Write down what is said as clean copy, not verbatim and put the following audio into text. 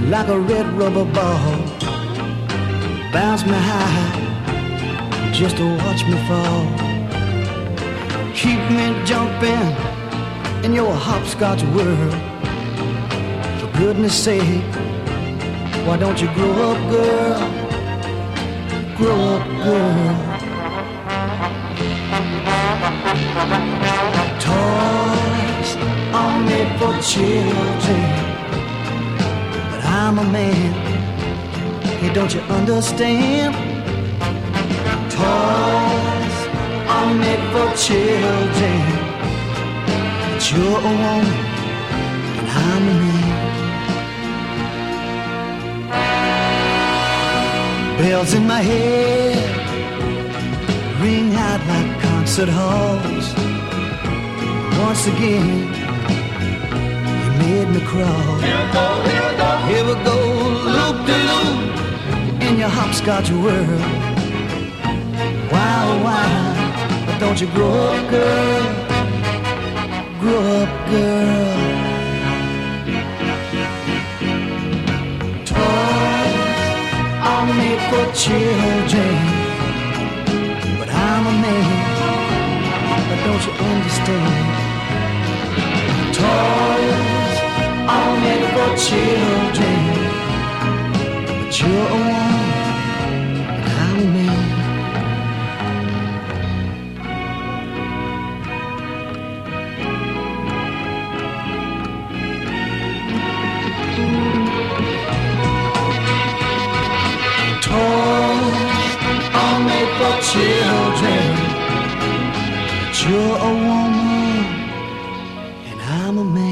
like a red rubber ball. Bounce me high just to watch me fall. Keep me jumping in your hopscotch world. For goodness sake, why don't you grow up, girl? Grow up, girl. Toys are made for children, but I'm a man. Hey, don't you understand? Toys are made for children, but you're a woman and I'm a man. Bells in my head ring out like concert halls. Once again, you made me crawl. Here we go, here we go, here we go, loop de loop in your hopscotch world. Wow, wow, but don't you grow up, girl? Grow up, girl. Made for children, but I'm a man. But don't you understand? Toys are made for children, but you're a woman and I'm a man. Toys are made for children, but you're a woman and I'm a man.